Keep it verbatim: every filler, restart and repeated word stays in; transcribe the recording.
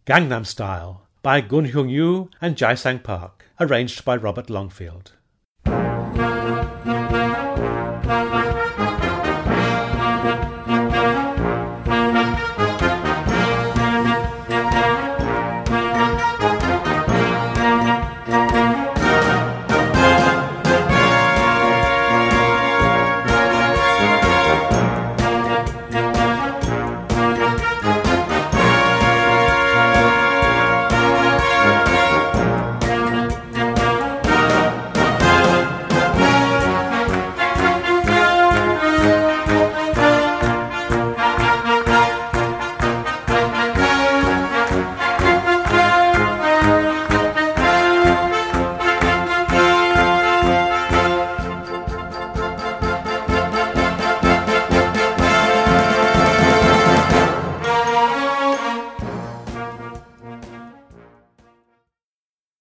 Gangnam Style by Gun Hyung Yoo and Jae Sang Park, arranged by Robert Longfield.